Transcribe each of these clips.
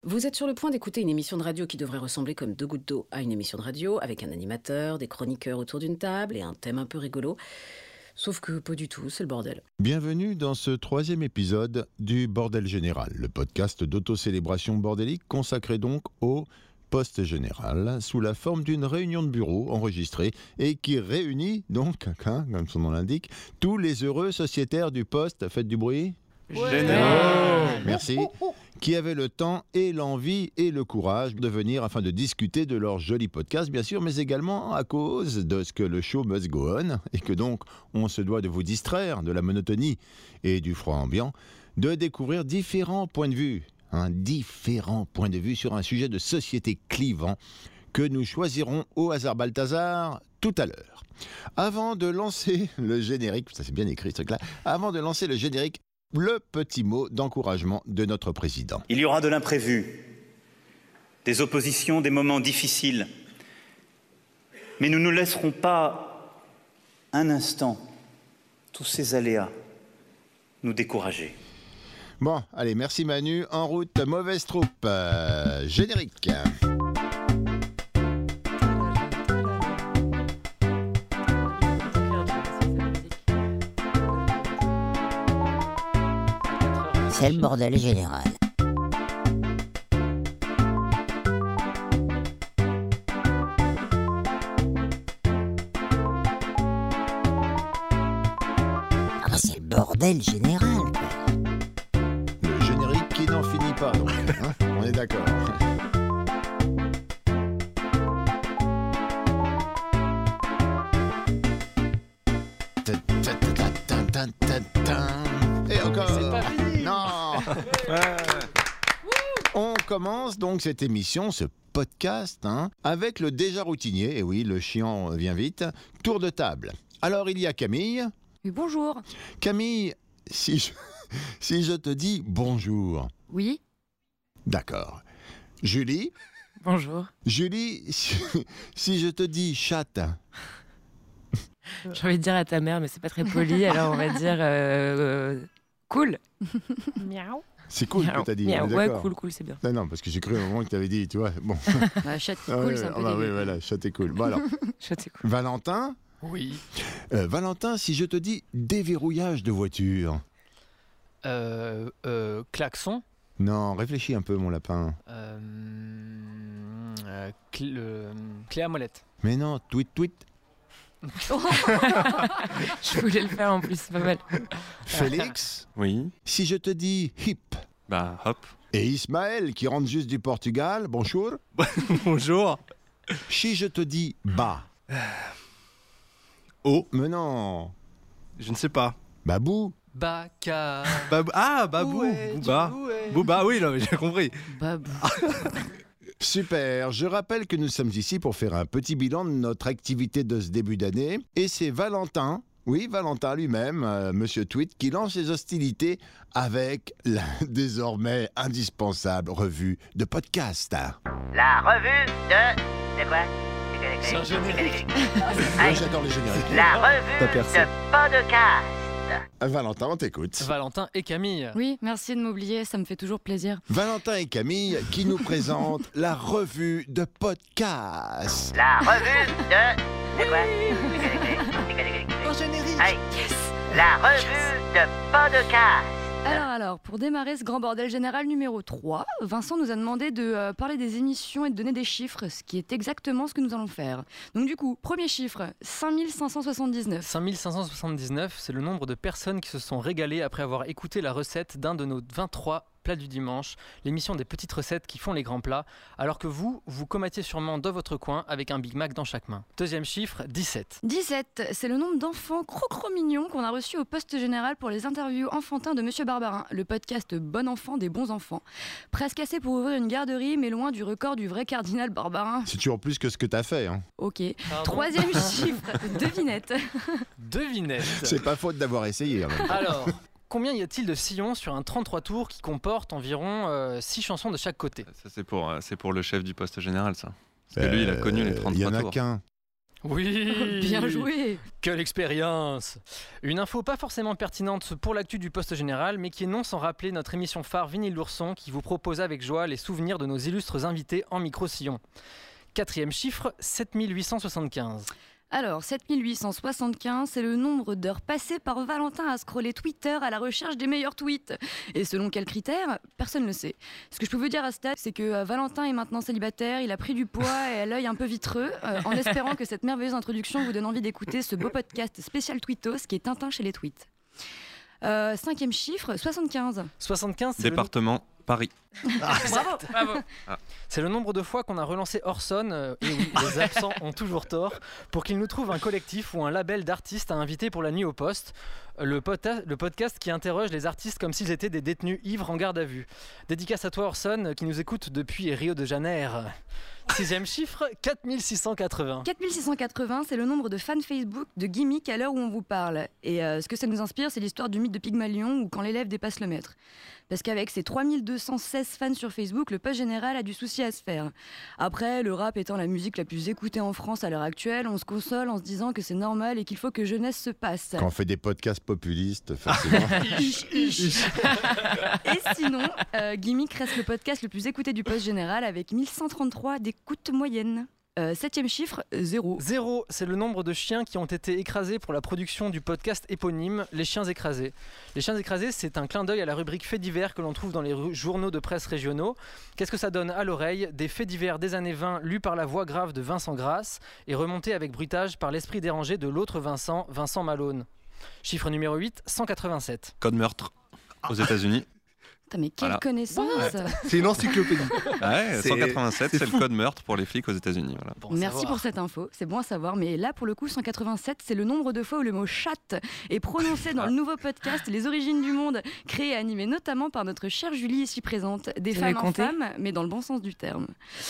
Vous êtes sur le point d'écouter une émission de radio qui devrait ressembler comme deux gouttes d'eau à une émission de radio, avec un animateur, des chroniqueurs autour d'une table et un thème un peu rigolo. Sauf que pas du tout, c'est le bordel. Bienvenue dans ce 3e épisode du Bordel Général, le podcast d'autocélébration bordélique consacré donc au Poste Général, sous la forme d'une réunion de bureau enregistrée et qui réunit donc, comme son nom l'indique, tous les heureux sociétaires du Poste. Faites du bruit. Général. Merci. Qui avaient le temps et l'envie et le courage de venir afin de discuter de leur joli podcast, bien sûr, mais également à cause de ce que le show must go on et que donc on se doit de vous distraire de la monotonie et du froid ambiant, de découvrir différents points de vue, différents points de vue sur un sujet de société clivant que nous choisirons au hasard Balthazar tout à l'heure. Avant de lancer le générique, ça c'est bien écrit ce truc-là, avant de lancer le générique, le petit mot d'encouragement de notre président. Il y aura de l'imprévu, des oppositions, des moments difficiles. Mais nous ne laisserons pas un instant tous ces aléas nous décourager. Bon, allez, merci Manu. En route, mauvaise troupe. Générique. C'est le bordel général. Ah bah c'est le bordel général, quoi. Le générique qui n'en finit pas, donc. On est d'accord. Et encore. C'est pas fini. Non. On commence donc cette émission, ce podcast, avec le déjà routinier, et oui, le chiant vient vite, tour de table. Alors il y a Camille. Oui, bonjour. Camille, si je te dis bonjour. Oui. D'accord. Julie. Bonjour. Julie, si je te dis chatte. J'ai envie de dire à ta mère, mais c'est pas très poli, alors on va dire cool. Miaou. C'est cool Miaou. que t'as dit. Miaou. on est Ouais, d'accord. cool, c'est bien. Non, parce que j'ai cru au moment que t'avais dit, tu vois. Bon. Chat qui cool, c'est un peu oui, dégueu. voilà, chatte est cool. Bon, alors, Chat c'est cool. Valentin. Oui. Valentin, si je te dis déverrouillage de voiture. Klaxon. Non, réfléchis un peu, mon lapin. Clé à molette. Mais non, tweet. Je voulais le faire en plus, c'est pas mal. Félix, Oui, si je te dis hip. bah hop. Et Ismaël, qui rentre juste du Portugal, bonjour. Bonjour. Si je te dis bas. Oh, Mais non. je ne sais pas. Babou. Baka. Babou. Bouet, Booba. Bouet. Booba, oui, non, mais j'ai compris. Babou. Super, je rappelle que nous sommes ici pour faire un petit bilan de notre activité de ce début d'année. Et c'est Valentin, oui Valentin lui-même, Monsieur Tweet, qui lance les hostilités avec la désormais indispensable revue de podcast. La revue de quoi? C'est un générique. Moi, j'adore les génériques. La revue de podcast. Valentin, on t'écoute. Valentin et Camille. Oui, merci de m'oublier, ça me fait toujours plaisir. Valentin et Camille qui nous présentent la revue de podcast. La revue de quoi? En générique. Hey. Yes. La revue de podcast. Alors, pour démarrer ce grand bordel général numéro 3, Vincent nous a demandé de parler des émissions et de donner des chiffres, ce qui est exactement ce que nous allons faire. Donc du coup, premier chiffre, 5579. 5579, c'est le nombre de personnes qui se sont régalées après avoir écouté la recette d'un de nos 23 plats du dimanche, l'émission des petites recettes qui font les grands plats, alors que vous comatiez sûrement dans votre coin avec un Big Mac dans chaque main. Deuxième chiffre, 17. 17, c'est le nombre d'enfants crocro-mignons qu'on a reçus au poste général pour les interviews enfantins de Monsieur Barbarin, le podcast Bon enfant des bons enfants. Presque assez pour ouvrir une garderie, mais loin du record du vrai cardinal Barbarin. C'est toujours plus que ce que t'as fait. Ok. Pardon. Troisième chiffre, devinette. Devinette. C'est pas faute d'avoir essayé. Alors, combien y a-t-il de sillons sur un 33 tours qui comporte environ 6 chansons de chaque côté? Ça, c'est pour le chef du poste général, ça. Parce que lui, il a connu les 33 Il y en a tours. qu'un. Oui. Bien joué. Quelle expérience! Une info pas forcément pertinente pour l'actu du poste général, mais qui est non sans rappeler notre émission phare Vinyle l'ourson qui vous propose avec joie les souvenirs de nos illustres invités en micro-sillon. 4e chiffre, 7875. Alors, 7875, c'est le nombre d'heures passées par Valentin à scroller Twitter à la recherche des meilleurs tweets. Et selon quels critères, personne ne le sait. Ce que je peux vous dire à ce stade, c'est que Valentin est maintenant célibataire, il a pris du poids et a l'œil un peu vitreux, en espérant que cette merveilleuse introduction vous donne envie d'écouter ce beau podcast spécial Tweetos qui est Tintin chez les tweets. 5e chiffre, 75. 75, c'est Département Paris. Bravo. C'est le nombre de fois qu'on a relancé Orson, et oui, les absents ont toujours tort, pour qu'il nous trouve un collectif ou un label d'artistes à inviter pour la nuit au poste. Le podcast qui interroge les artistes comme s'ils étaient des détenus ivres en garde à vue. Dédicace à toi Orson, qui nous écoute depuis Rio de Janeiro. 6e chiffre, 4680. 4680, c'est le nombre de fans Facebook de Gimmick à l'heure où on vous parle. Et ce que ça nous inspire, c'est l'histoire du mythe de Pygmalion ou quand l'élève dépasse le maître. Parce qu'avec ses 3216 fans sur Facebook, le poste général a du souci à se faire. Après, le rap étant la musique la plus écoutée en France à l'heure actuelle, on se console en se disant que c'est normal et qu'il faut que jeunesse se passe. Quand on fait des podcasts populistes, forcément. Et sinon, Gimmick reste le podcast le plus écouté du poste général avec 1133 d'écoute moyenne. 7e chiffre, 0. 0, c'est le nombre de chiens qui ont été écrasés pour la production du podcast éponyme Les Chiens Écrasés. Les Chiens Écrasés, c'est un clin d'œil à la rubrique faits divers que l'on trouve dans les journaux de presse régionaux. Qu'est-ce que ça donne à l'oreille? Des faits divers des années 20 lus par la voix grave de Vincent Grasse et remontés avec bruitage par l'esprit dérangé de l'autre Vincent Malone. Chiffre numéro 8, 187. Code meurtre aux États-Unis. Mais quelle connaissance! C'est une encyclopédie. Ouais, C'est- 187, c'est c'est le fou. code meurtre pour les flics aux États-Unis. Voilà. Bon, Merci savoir. pour cette info, c'est bon à savoir. Mais là, pour le coup, 187, c'est le nombre de fois où le mot chatte est prononcé dans le nouveau podcast Les Origines du Monde, créé et animé notamment par notre chère Julie ici présente. Des Tu femmes l'as en compté femmes, mais dans le bon sens du terme.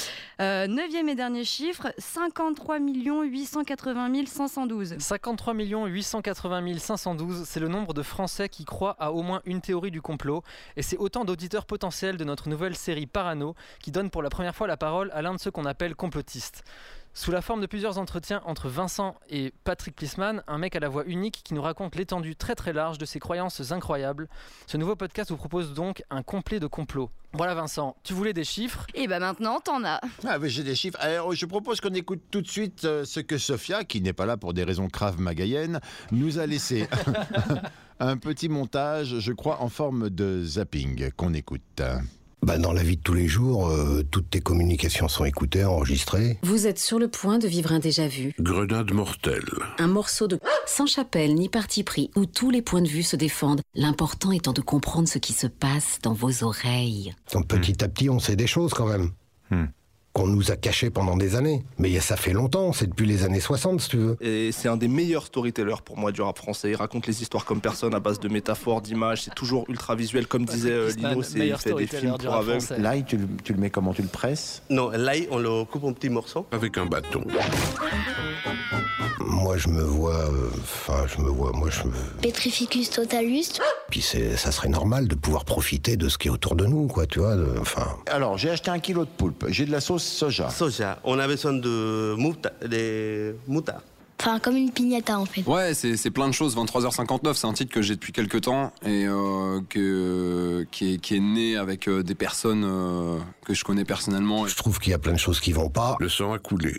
9e et dernier chiffre, 53 880 512. 53 880 512, c'est le nombre de Français qui croient à au moins une théorie du complot. Et c'est autant d'auditeurs potentiels de notre nouvelle série Parano qui donne pour la première fois la parole à l'un de ceux qu'on appelle complotistes. Sous la forme de plusieurs entretiens entre Vincent et Patrick Plisman, un mec à la voix unique qui nous raconte l'étendue très très large de ses croyances incroyables, ce nouveau podcast vous propose donc un complet de complot. Voilà Vincent, tu voulais des chiffres? Et bah maintenant, t'en as. Ah, mais j'ai des chiffres. Alors, je propose qu'on écoute tout de suite ce que Sophia, qui n'est pas là pour des raisons Krav Magayennes, nous a laissé. Un petit montage, je crois, en forme de zapping qu'on écoute. Dans la vie de tous les jours, toutes tes communications sont écoutées, enregistrées. Vous êtes sur le point de vivre un déjà-vu. Grenade mortelle. Un morceau de sans chapelle ni parti pris, où tous les points de vue se défendent, l'important étant de comprendre ce qui se passe dans vos oreilles. Donc petit à petit, on sait des choses quand même. Qu'on nous a cachées pendant des années. Mais ça fait longtemps, c'est depuis les années 60 si tu veux. Et c'est un des meilleurs storytellers pour moi du rap français. Il raconte les histoires comme personne à base de métaphores, d'images. C'est toujours ultra visuel, comme disait Lino. Il fait des films pour aveugles. L'ail, tu le mets comment? Tu le presses? Non, l'ail, on le coupe en petits morceaux. Avec un bâton. Moi je me vois... Petrificus totalus. Puis ça serait normal de pouvoir profiter de ce qui est autour de nous, quoi, tu vois. Alors, j'ai acheté 1 kilo de poulpe. J'ai de la sauce soja. Soja, on a besoin de moutarde. Enfin, comme une piñata en fait. Ouais, c'est plein de choses. 23h59, c'est un titre que j'ai depuis quelques temps et qui est né avec des personnes que je connais personnellement. Je trouve qu'il y a plein de choses qui vont pas. Le sang a coulé.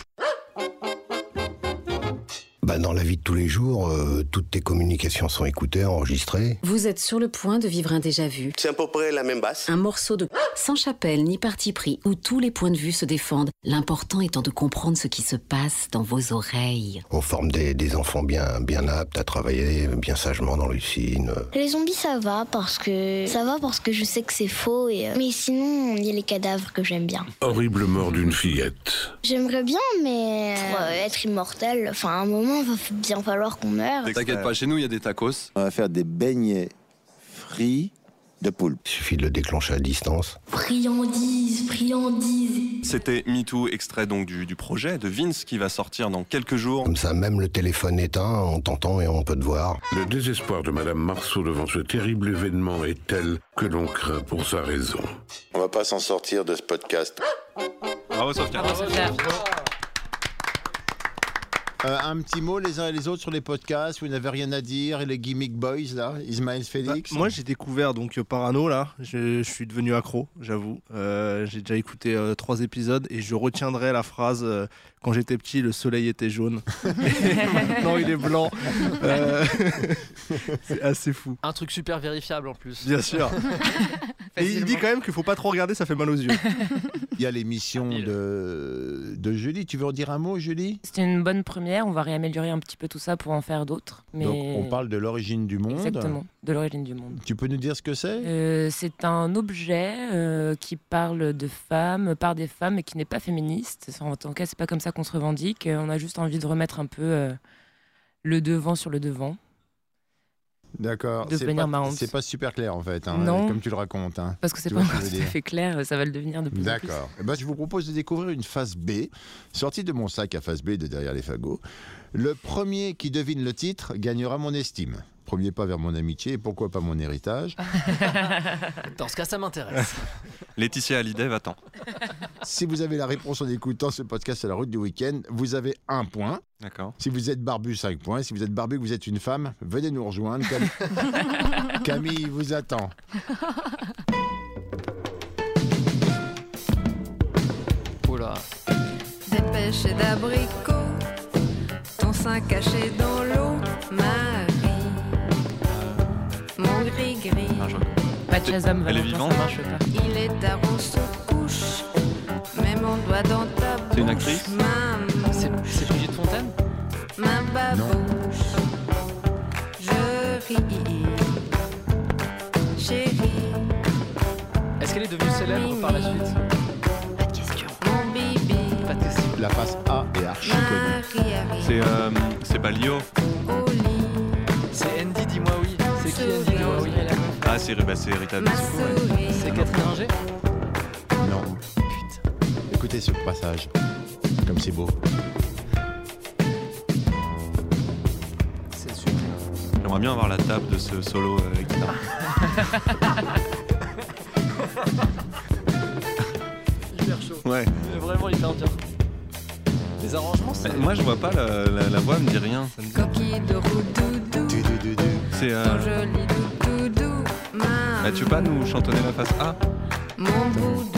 Dans la vie de tous les jours, toutes tes communications sont écoutées, enregistrées. Vous êtes sur le point de vivre un déjà-vu. C'est à peu près la même basse. Un morceau de sans chapelle ni parti pris, où tous les points de vue se défendent, l'important étant de comprendre ce qui se passe dans vos oreilles. On forme des enfants bien aptes à travailler bien sagement dans l'usine. Les zombies, ça va parce que je sais que c'est faux. Mais sinon, il y a les cadavres que j'aime bien. Horrible mort d'une fillette. J'aimerais bien, mais pour être immortel, enfin, à un moment, il va bien falloir qu'on meure. T'inquiète pas, chez nous, il y a des tacos. On va faire des beignets frits de poulpe. Il suffit de le déclencher à distance. Friandise. C'était MeToo, extrait donc du projet de Vince qui va sortir dans quelques jours. Comme ça, même le téléphone éteint, on t'entend et on peut te voir. Le désespoir de Madame Marceau devant ce terrible événement est tel que l'on craint pour sa raison. On va pas s'en sortir de ce podcast. Bravo Sophia. Un petit mot les uns et les autres sur les podcasts, vous n'avez rien à dire, et les Gimmick Boys là, Ismaël Félix. Moi j'ai découvert donc Parano là, je suis devenu accro, j'avoue. J'ai déjà écouté 3 épisodes et je retiendrai la phrase quand j'étais petit le soleil était jaune. Maintenant il est blanc. C'est assez fou. Un truc super vérifiable en plus. Bien sûr. Et il dit quand même qu'il faut pas trop regarder, ça fait mal aux yeux. Il y a l'émission de Julie. Tu veux en dire un mot, Julie? C'était une bonne première. On va réaméliorer un petit peu tout ça pour en faire d'autres. Mais... Donc, on parle de l'origine du monde. Exactement, de l'origine du monde. Tu peux nous dire ce que c'est? C'est un objet qui parle de femmes, par des femmes, et qui n'est pas féministe. En tout cas, c'est pas comme ça qu'on se revendique. On a juste envie de remettre un peu le devant sur le devant. D'accord. C'est pas super clair en fait, non, comme tu le racontes. Parce que c'est pas encore tout à fait clair, ça va le devenir de plus en plus. D'accord. Je vous propose de découvrir une face B, sortie de mon sac à face B de derrière les fagots. Le premier qui devine le titre gagnera mon estime. Premier pas vers mon amitié et pourquoi pas mon héritage. Dans ce cas, ça m'intéresse. Laetitia Hallyday, va-t'en. Si vous avez la réponse en écoutant ce podcast à la route du week-end, vous avez 1 point. D'accord. Si vous êtes barbu, 5 points. Si vous êtes barbu, que vous êtes une femme, venez nous rejoindre. Camille vous attend. Oula. Des pêches et d'abricots, ton sein caché dans l'eau, Marie, mon gris-gris. Elle est vivante. Il est tard, on se couche, mets mon doigt dans ta bouche. C'est une actrice? C'est Brigitte Fontaine? Ma babouche, je ris, chérie. Est-ce qu'elle est devenue célèbre par la suite? Pas de question. Mon bibi. Pas de question. La face A est archi connue. C'est pas Lio. C'est Andy, dis-moi oui. C'est qui Andy, dis-moi oui? Ah, c'est Rita Dessous. C'est Catherine Ringer? Non. Putain. Écoutez ce passage. Comme c'est beau. C'est super. J'aimerais bien avoir la table de ce solo guitare. Hyper chaud. Ouais. Vraiment hyper bien. Les arrangements, c'est... Moi, je vois pas, la voix me dit rien. Ça me dit... Coquille de roue doudou. C'est... Ton joli doudou. tu veux pas nous chantonner la face A? Mon boudou.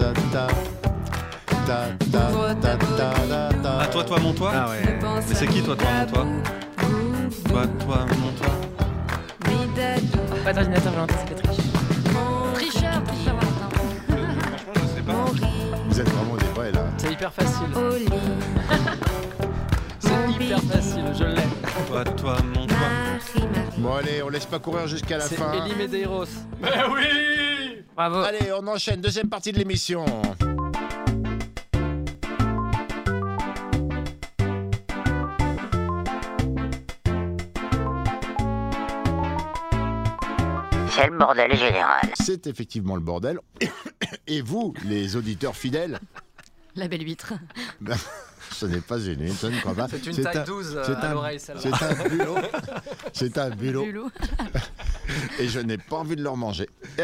Ah, toi, mon toi? Ah ouais. Mais c'est qui toi, mon toi? Toi, mon toi? Pas d'ordinateur, Valentin, c'est pas triche. Tricheur, Valentin. Franchement, je sais pas. Vous êtes vraiment des vrais là. C'est hyper facile. C'est hyper facile, je l'ai. Toi, mon toi. Bon allez, on laisse pas courir jusqu'à la fin. C'est Elie Medeiros. Mais oui! Bravo. Allez, on enchaîne, deuxième partie de l'émission. C'est le bordel général. C'est effectivement le bordel. Et vous, les auditeurs fidèles, La belle huître. ce n'est pas une huître, je ne crois pas. C'est une taille 12 à l'oreille, celle-là. C'est un bulot. C'est un bulot. Bulot. Et je n'ai pas envie de leur manger.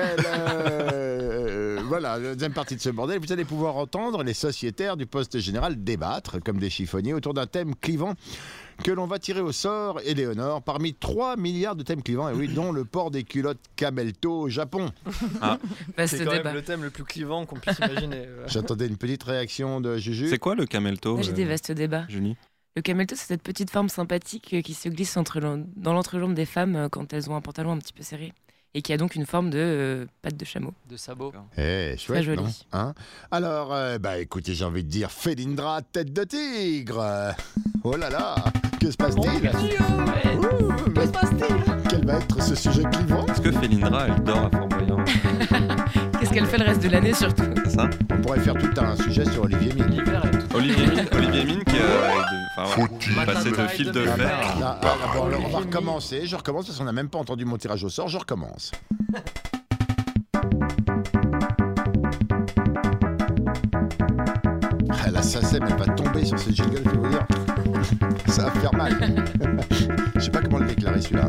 Voilà, la deuxième partie de ce bordel, vous allez pouvoir entendre les sociétaires du poste général débattre, comme des chiffonniers, autour d'un thème clivant que l'on va tirer au sort, Éléonore, parmi 3 milliards de thèmes clivants, et oui, dont le port des culottes Camelto au Japon. Ah. C'est quand même le thème le plus clivant qu'on puisse imaginer. J'attendais une petite réaction de Juju. C'est quoi le Camelto? J'ai des vastes débats. Julie. Le camelto, c'est cette petite forme sympathique qui se glisse dans l'entrejambe des femmes quand elles ont un pantalon un petit peu serré. Et qui a donc une forme de patte de chameau. De sabot. Chouette, très joli. Non hein? Alors, écoutez, j'ai envie de dire Félindra, tête de tigre. Oh là là, que se passe-t-il? Que se passe-t-il? Quel va être ce sujet clivant? Est-ce que Félindra, elle dort à Fort Boyard? Qu'est-ce qu'elle fait le reste de l'année surtout? C'est ça? On pourrait faire tout un sujet sur Olivier Mine. Olivier Mine qui a passé de fil de fer. Bon, alors on va recommencer. Je recommence parce qu'on n'a même pas entendu mon tirage au sort. Je recommence. La SACEM, elle va tomber sur ce jingle, je vais vous dire. Ça va faire mal. Je sais pas comment le déclarer celui-là.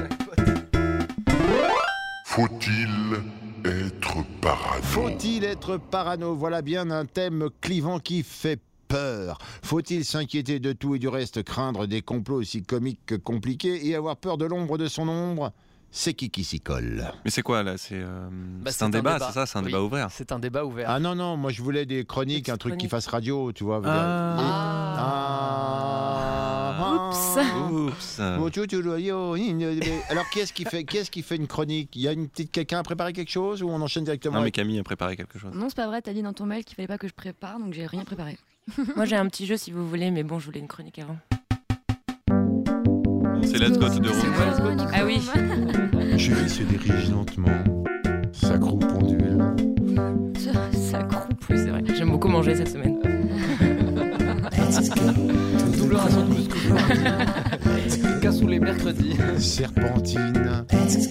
Faut-il être parano? Faut-il être parano? Voilà bien un thème clivant qui fait peur. Faut-il s'inquiéter de tout et du reste, craindre des complots aussi comiques que compliqués et avoir peur de l'ombre de son ombre? C'est qui s'y colle. Mais c'est quoi là? C'est un débat, c'est ça? C'est un débat ouvert. C'est un débat ouvert. Ah non, moi je voulais des chroniques, un truc qui fasse radio, tu vois. Oups. Alors qu'est-ce qui fait une chronique? Il y a quelqu'un a préparé quelque chose ou on enchaîne directement? Non, mais Camille a préparé quelque chose. Non, c'est pas vrai, t'as dit dans ton mail qu'il fallait pas que je prépare, donc j'ai rien préparé. Moi j'ai un petit jeu si vous voulez, mais bon, je voulais une chronique avant. C'est Let's Go de Room. Ah oui. Julie se dirige lentement. Sa croupe ondule. Ça croupe, oui, c'est vrai. J'aime beaucoup manger cette semaine. Double ration de cassou les mercredis. Serpentine.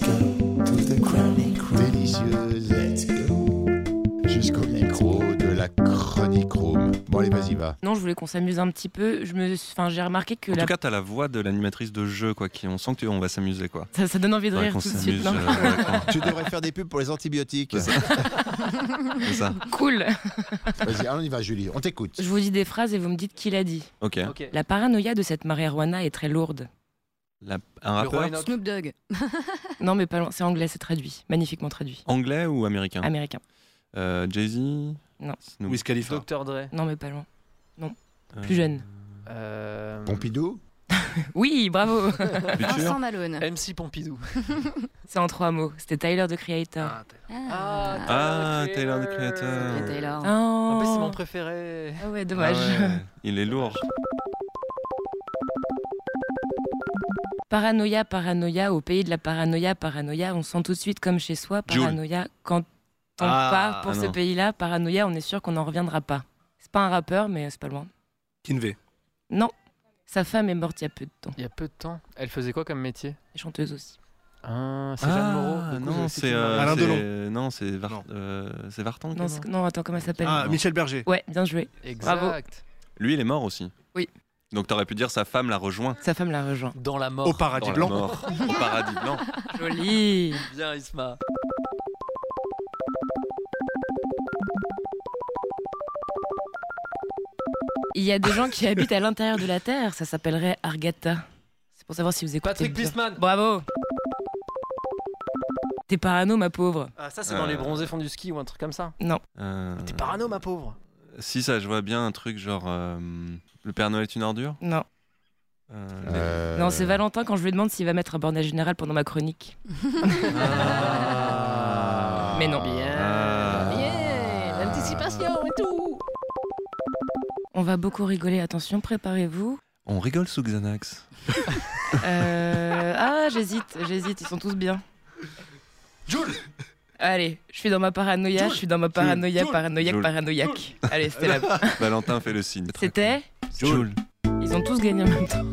Délicieuse. Jusqu'au micro de la chronique room. Bon allez, vas-y, va. Non, je voulais qu'on s'amuse un petit peu. J'ai remarqué que en tout cas, t'as la voix de l'animatrice de jeu, quoi. On sent qu'on va s'amuser, quoi. Ça donne envie de rire tout de suite. Non tu devrais faire des pubs pour les antibiotiques. C'est ça. Cool. Vas-y, on y va, Julie. On t'écoute. Je vous dis des phrases et vous me dites qui l'a dit. Ok. La paranoïa de cette marijuana est très lourde. Un rappeur? Snoop Dogg. Non, mais pas loin. C'est anglais, c'est traduit. Magnifiquement traduit. Anglais ou américain? Américain. Jay-Z? Non. Wiz Khalifa. Dr. Dre. Non, mais pas loin. Non. Plus jeune. Pompidou? Oui, bravo. Vincent Malone. MC Pompidou. C'est en 3 mots. C'était Tyler, the Creator. Tyler, the Creator. Taylor. Oh. En plus, c'est mon préféré. Ah ouais, dommage. Ah ouais, il est lourd. Paranoïa, paranoïa, au pays de la paranoïa, paranoïa, on sent tout de suite comme chez soi. Paranoïa, quand on part pour ce pays-là, paranoïa, on est sûr qu'on n'en reviendra pas. C'est pas un rappeur, mais c'est pas loin. Kinvey. Non. Sa femme est morte il y a peu de temps. Il y a peu de temps. Elle faisait quoi comme métier? Elle est chanteuse aussi. C'est Jeanne Moreau. Non, c'est Alain Delon. Non, c'est Vartan. Non, attends, comment elle s'appelle? Michel Berger. Ouais, bien joué. Exact. Bravo. Lui, il est mort aussi. Oui. Donc t'aurais pu dire sa femme l'a rejoint. Sa femme l'a rejoint. Dans la mort. Au paradis blanc. Au paradis blanc. Joli. Bien, Isma. Il y a des gens qui habitent à l'intérieur de la Terre, ça s'appellerait Argata. C'est pour savoir si vous écoutez. Patrick Plisman. Bravo. T'es parano, ma pauvre. Ah, ça, c'est dans les bronzés font du ski ou un truc comme ça? Non. T'es parano, ma pauvre. Si, ça, je vois bien un truc genre Le Père Noël est une ordure? Non. Non, c'est Valentin quand je lui demande s'il va mettre un bordel général pendant ma chronique. Mais non. L'anticipation et tout. On va beaucoup rigoler, attention, préparez-vous. On rigole sous Xanax. J'hésite, ils sont tous bien. Jules. Allez, je suis dans ma paranoïa, je suis dans ma paranoïa, paranoïaque. Allez, c'était la... Valentin fait le signe. C'était Jules. Ils ont tous gagné en même temps.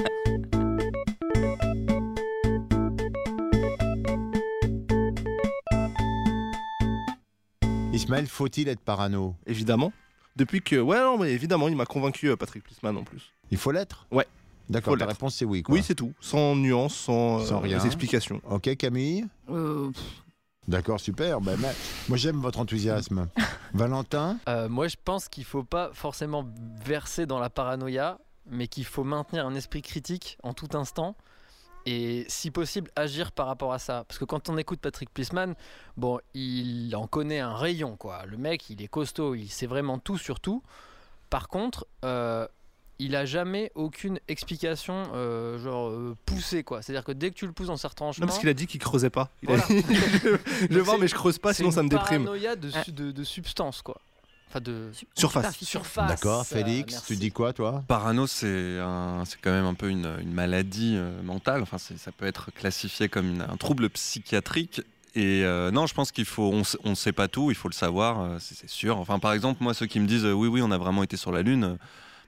Ismaël, faut-il être parano? Évidemment. Depuis que... Ouais, non, mais évidemment, il m'a convaincu, Patrick Plisman, en plus. Il faut l'être? Ouais. D'accord, ta réponse c'est oui, quoi. Oui, c'est tout. Sans nuance, sans rien. explications. Ok, Camille? D'accord, super. Moi, j'aime votre enthousiasme. Valentin? Moi, je pense qu'il faut pas forcément verser dans la paranoïa, mais qu'il faut maintenir un esprit critique en tout instant et, si possible, agir par rapport à ça. Parce que quand on écoute Patrick Plisman, bon, il en connaît un rayon, quoi. Le mec, il est costaud, il sait vraiment tout sur tout. Par contre, il a jamais aucune explication poussée, quoi. C'est-à-dire que dès que tu le pousses dans certains chemins... Non, parce qu'il a dit qu'il creusait pas. Voilà. Je vais voir, mais je creuse pas, sinon ça me déprime. C'est une paranoïa de substance, quoi. Enfin, de surface. D'accord, Félix, tu dis quoi, toi? Parano, c'est quand même un peu une maladie mentale. Enfin, ça peut être classifié comme un trouble psychiatrique. Et non, je pense qu'il faut, on ne sait pas tout, il faut le savoir, c'est sûr. Enfin, par exemple, moi, ceux qui me disent oui, on a vraiment été sur la Lune,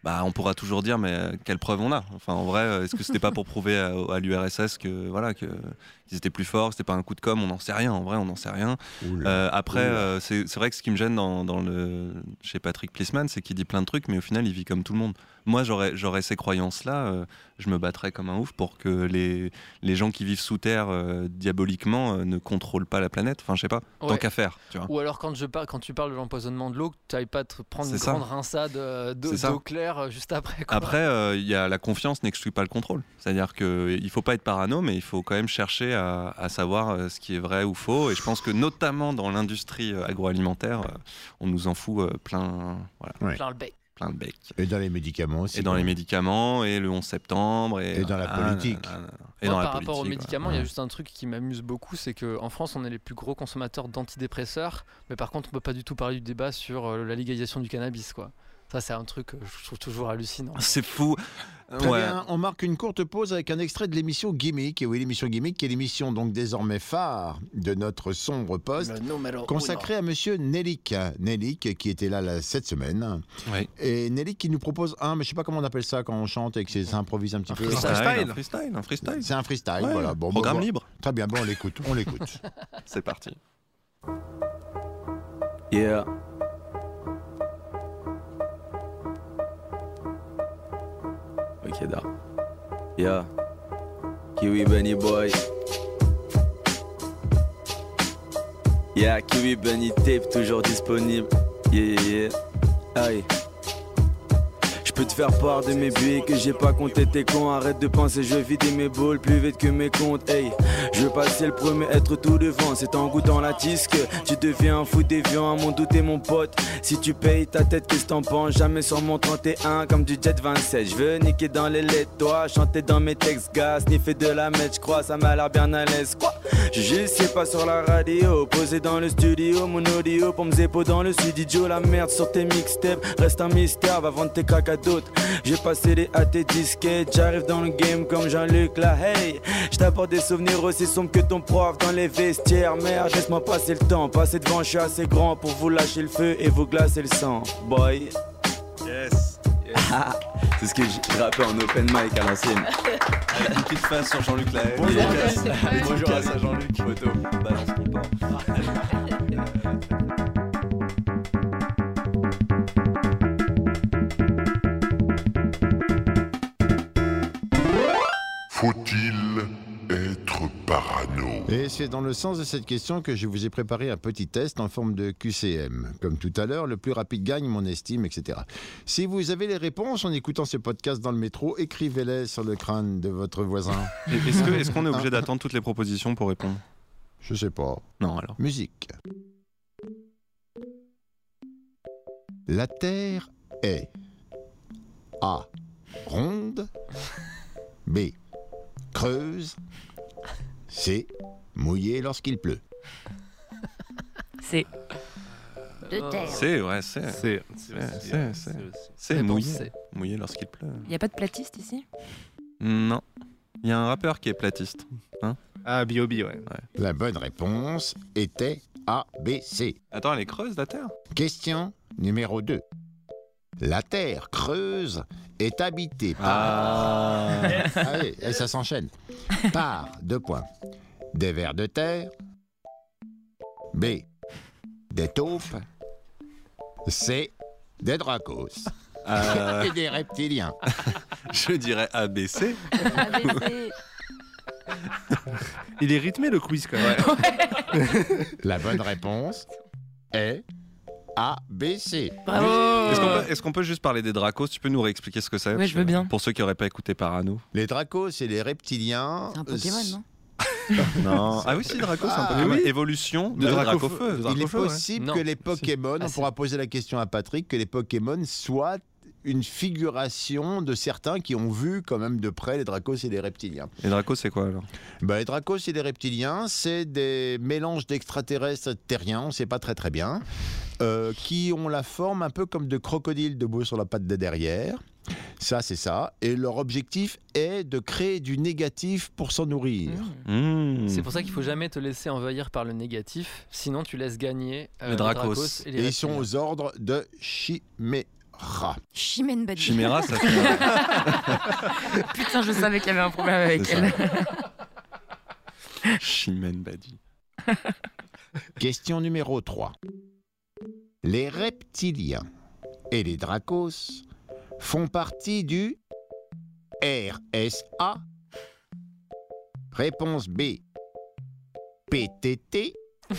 on pourra toujours dire mais quelle preuve on a. Enfin, en vrai, est-ce que c'était pas pour prouver à l'URSS que voilà qu'ils étaient plus forts, que c'était pas un coup de com', on n'en sait rien. En vrai, on n'en sait rien. Après, c'est vrai que ce qui me gêne chez Patrick Plisman, c'est qu'il dit plein de trucs, mais au final, il vit comme tout le monde. Moi, j'aurais ces croyances-là, je me battrais comme un ouf pour que les gens qui vivent sous terre diaboliquement ne contrôlent pas la planète. Enfin, je sais pas, tant qu'à faire. Tu vois. Ou alors quand tu parles de l'empoisonnement de l'eau, que tu n'ailles pas te prendre une grande rinçade d'eau claire juste après. Quoi. Après, y a la confiance n'exclut pas le contrôle. C'est-à-dire qu'il ne faut pas être parano, mais il faut quand même chercher à savoir ce qui est vrai ou faux. Et je pense que notamment dans l'industrie agroalimentaire, on nous en fout plein. Voilà. Ouais. Plein le bec. Et dans les médicaments aussi. Et dans les médicaments, et le 11 septembre. Et dans la politique. Par rapport aux médicaments, il y a juste un truc qui m'amuse beaucoup, c'est qu'en France, on est les plus gros consommateurs d'antidépresseurs, mais par contre, on ne peut pas du tout parler du débat sur la légalisation du cannabis, quoi. Ça, c'est un truc que je trouve toujours hallucinant. C'est fou. Très bien, on marque une courte pause avec un extrait de l'émission Gimmick. Et oui, l'émission Gimmick, qui est l'émission donc désormais phare de notre sombre poste, consacrée à monsieur Nelik. Nelik, qui était là cette semaine. Oui. Et Nelik qui nous propose mais je ne sais pas comment on appelle ça quand on chante et que ça improvise un petit peu. Un freestyle. C'est un freestyle, ouais. Voilà. Bon, programme libre. Très bien, on l'écoute. C'est parti. Yeah. Ok, da. Yeah. Kiwi Bunny Boy. Yeah, Kiwi Bunny Tape toujours disponible. Yeah. Aïe. Je peux te faire part de mes buées que j'ai pas compté tes cons. Arrête de penser, je vais vider mes boules plus vite que mes comptes. Hey, je veux passer le premier, être tout devant. C'est en goûtant la tisse que tu deviens un fou déviant. À mon douter mon pote, si tu payes ta tête, qu'est-ce t'en penses? Jamais sur mon 31 comme du jet 27. Je veux niquer dans les laits, toi, chanter dans mes textes, gars, sniffer de la mèche, je crois, ça m'a l'air bien à l'aise. Quoi? Je sais pas sur la radio, posé dans le studio, mon audio pour me zépo dans le studio. La merde sur tes mixtapes, reste un mystère, va vendre tes crack à d'autres. J'ai passé les à tes disquettes, j'arrive dans le game comme Jean-Luc là, hey. Je t'apporte des souvenirs aussi sombres que ton prof dans les vestiaires. Merde, laisse-moi passer le temps, passer devant, je suis assez grand pour vous lâcher le feu et vous glacer le sang, boy. Yes. C'est ce que j'ai rappé en open mic à l'ancienne. Avec une petite face sur Jean-Luc Lahaye. Bonjour à Jean-Luc. Photo. Balance mon port. Faut-il être parano? Et c'est dans le sens de cette question que je vous ai préparé un petit test en forme de QCM. Comme tout à l'heure, le plus rapide gagne, mon estime, etc. Si vous avez les réponses en écoutant ce podcast dans le métro, écrivez-les sur le crâne de votre voisin. Est-ce qu'on est obligé d'attendre toutes les propositions pour répondre? Je sais pas. Non, alors. Musique. La Terre est A. Ronde. B. Creuse. C. Mouillée lorsqu'il pleut. C. De terre. C'est mouillé. Mouillé lorsqu'il pleut. Il n'y a pas de platiste ici? Non. Il y a un rappeur qui est platiste. Hein? B.O.B, ouais. La bonne réponse était A, B, C. Attends, elle est creuse, la Terre? Question numéro 2. La Terre creuse est habitée par... Allez, et ça s'enchaîne. Par, 2 points, des vers de terre. B, des taupes. C, des dracos. Et des reptiliens. Je dirais ABC. Il est rythmé le quiz quand même. La bonne réponse est A, B, C. Bravo. Est-ce qu'on peut juste parler des dracos? Tu peux nous réexpliquer ce que c'est? Oui, je veux bien. Pour ceux qui n'auraient pas écouté Parano. Les dracos, c'est les reptiliens. C'est un Pokémon, non? Non. Ah oui, si, Draco, c'est un Pokémon. Évolution de Dracofeu. Il est possible que les Pokémon, on pourra poser la question à Patrick, que les Pokémon soient une figuration de certains qui ont vu quand même de près les Dracos et les reptiliens. Les Dracos, c'est quoi alors? Les Dracos et les reptiliens, c'est des mélanges d'extraterrestres et de terriens, on ne sait pas très très bien, qui ont la forme un peu comme de crocodiles debout sur la patte de derrière. Ça, c'est ça. Et leur objectif est de créer du négatif pour s'en nourrir. C'est pour ça qu'il ne faut jamais te laisser envahir par le négatif, sinon tu laisses gagner les Dracos. Et ils sont aux ordres de Chiméra. Chimène Badi. Chimera, ça fait... Putain, je savais qu'il y avait un problème avec C'est elle. Chimène Badi. Question numéro 3. Les reptiliens et les dracos font partie du RSA. Réponse B. PTT.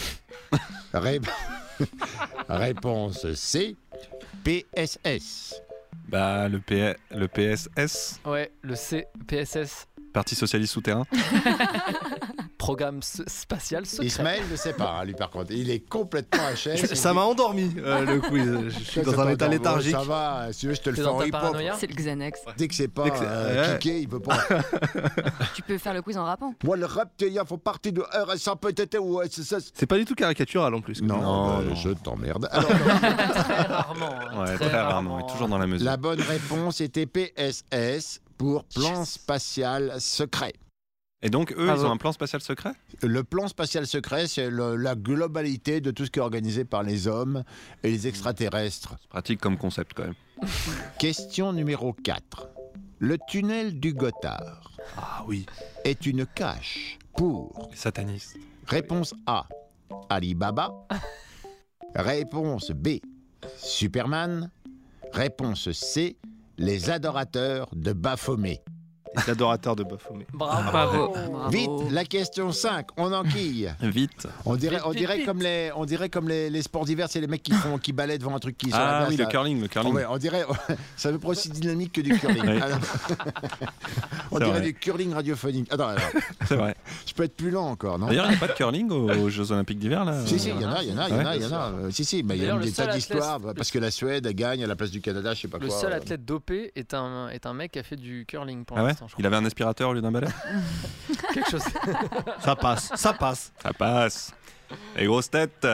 Réponse C. PSS. Bah, le PSS. Ouais, le CPSS. Parti socialiste souterrain. Programme spatial secret. Ismaël ne sait pas, lui par contre. Il est complètement HS. Ça m'a endormi, le quiz. Je suis dans un état léthargique. Ça va, si tu veux, je te le fais en hip-hop. C'est le Xanax. Dès que c'est pas kické, il peut pas. Tu peux faire le quiz en rappant. Moi, le reptilien font partie de RSA, PTT ou SSS. C'est pas du tout caricatural en plus. Non, je t'emmerde. Alors, Très rarement. Ouais, très rarement. Et toujours dans la mesure. La bonne réponse était PSS pour plan spatial secret. Et donc, eux, ils ont un plan spatial secret ? Le plan spatial secret, c'est la globalité de tout ce qui est organisé par les hommes et les extraterrestres. C'est pratique comme concept, quand même. Question numéro 4. Le tunnel du Gothard est une cache pour... Les satanistes. Réponse A. Alibaba. Réponse B. Superman. Réponse C. Les adorateurs de Baphomet. Les adorateurs de Baphomet. Bravo. Vite, la question 5, on enquille. Vite. On dirait comme les sports d'hiver, c'est les mecs qui balaient devant un truc qui... Ah oui, le curling. Ouais, on dirait, ça veut pas aussi dynamique que du curling. Oui. Alors, on dirait du curling radiophonique. Attends, alors. C'est vrai. Je peux être plus lent encore, non? D'ailleurs, il n'y a pas de curling aux Jeux Olympiques d'hiver, là? Si, il y en a. Si, mais il y a des tas d'histoires, athlète- parce que la Suède gagne à la place du Canada, je sais pas Le quoi. seul athlète dopé est un mec qui a fait du curling pour Ah ouais? l'instant, je crois. Il avait un aspirateur au lieu d'un balai? Quelque chose. Ça passe. Ça passe. Les grosses têtes.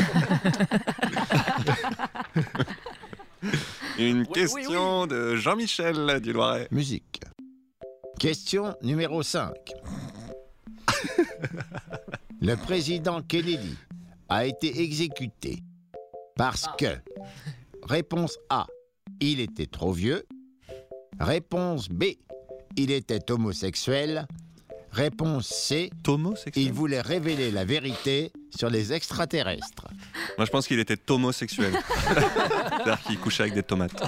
Une question de Jean-Michel du Loiret. Musique. Question numéro 5. Le président Kennedy a été exécuté parce que... Réponse A. Il était trop vieux. Réponse B. Il était homosexuel. Réponse C. Homosexuel. Il voulait révéler la vérité sur les extraterrestres. Moi, je pense qu'il était homosexuel. C'est-à-dire qu'il couchait avec des tomates.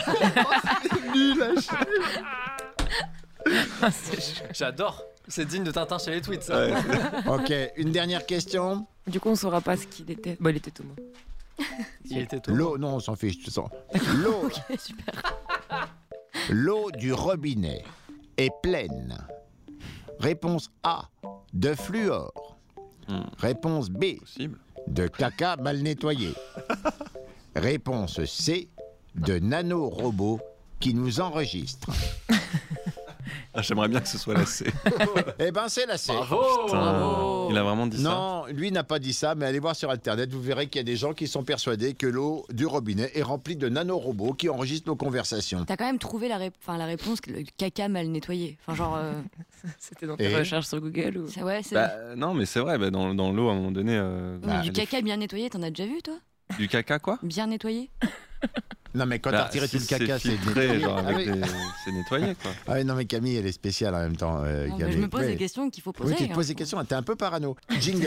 J'adore. C'est digne de Tintin chez les tweets, ça. Ouais. Ok, une dernière question. Du coup, on saura pas ce qu'il était. Bon, il était Thomas. Il était Thomas. L'eau, non, on s'en fiche. de toute façon. L'eau, Ok, super. l'eau du robinet est pleine. Réponse A, de fluor. Réponse B, Possible. de caca mal nettoyé. Réponse C, de nanorobots qui nous enregistrent. Ah, j'aimerais bien que ce soit la C. Eh ben, c'est la C. Bravo. Putain, il a vraiment dit ça. Non, lui n'a pas dit ça, mais allez voir sur Internet, vous verrez qu'il y a des gens qui sont persuadés que l'eau du robinet est remplie de nanorobots qui enregistrent nos conversations. T'as quand même trouvé la réponse, le caca mal nettoyé. Enfin, genre. C'était dans tes Et recherches sur Google ou... Ouais, c'est. Bah, non, mais c'est vrai, bah, dans l'eau, à un moment donné... Du caca bien nettoyé, t'en as déjà vu, toi? Du caca, quoi? Bien nettoyé? Non, mais quand Bah, t'as retiré si tout le caca, c'est filtré, nettoyé. genre, Ah avec oui. c'est nettoyé, quoi. Ah oui, non, mais Camille, elle est spéciale en même temps. Non, mais Camille. je me pose Oui. des questions qu'il faut poser. Oui, tu te hein. poses des questions, t'es un peu parano. Jingle.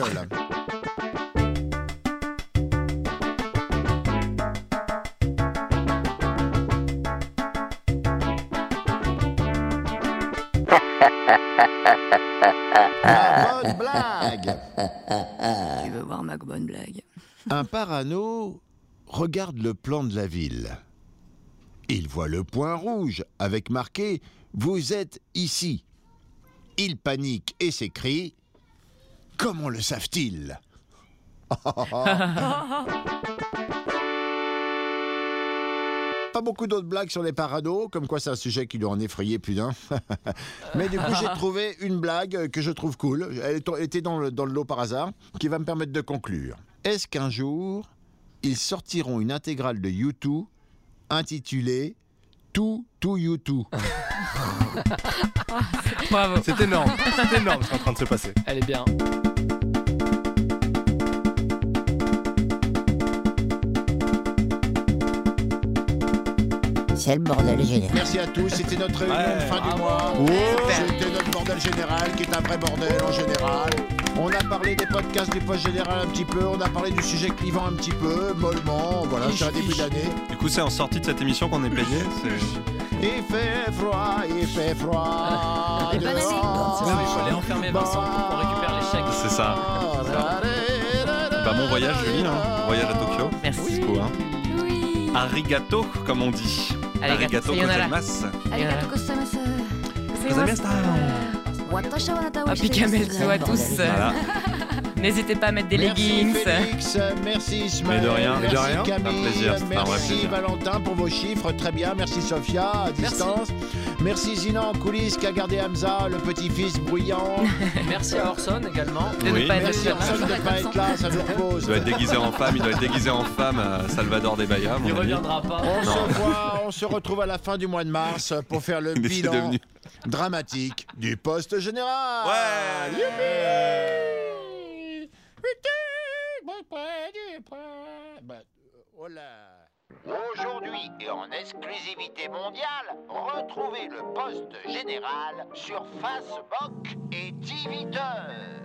La bonne blague. Tu veux voir ma bonne blague? Un parano regarde le plan de la ville. Il voit le point rouge avec marqué « Vous êtes ici ». Il panique et s'écrie « Comment le savent-ils » Pas beaucoup d'autres blagues sur les parados, comme quoi c'est un sujet qui doit en effrayer plus d'un. Mais du coup, j'ai trouvé une blague que je trouve cool. Elle était dans le lot par hasard, qui va me permettre de conclure. Est-ce qu'un jour, ils sortiront une intégrale de U2 intitulée « Tout U2 » Bravo. C'est énorme. C'est énorme ce qui est en train de se passer. Elle est bien. c'est le bordel général. Merci à tous, c'était notre réunion de fin du mois. C'était notre bordel général qui est un vrai bordel en général. On a parlé des podcasts du poste général un petit peu, on a parlé du sujet clivant un petit peu, mollement, voilà, c'est un début d'année. Du coup, c'est en sortie de cette émission qu'on est payé. Il fait froid. Il faut aller enfermer Vincent pour qu'on récupère les chèques. C'est ça. Bah, bon voyage, Julie, voyage à Tokyo. Merci. Dispo, Arigato, comme on dit. Arigato gozaimasu. Arigato gozaimasu. Pikamelzo à tous. Voilà. N'hésitez pas à mettre des leggings. Félix, merci Ismaël. Mais de rien, merci Camille, un plaisir, merci Valentin pour vos chiffres, très bien. Merci Sophia à distance. Merci Zina en coulisses qui a gardé Hamza, le petit-fils bruyant. Merci à Orson également. Merci Orson de ne pas être là, ça nous repose. Il doit être déguisé en femme, Salvador de Bahia. Il reviendra pas. On se retrouve à la fin du mois de mars pour faire le bilan dramatique du poste général. Ouais. Aujourd'hui et en exclusivité mondiale, retrouvez le poste général sur Facebook et Twitter.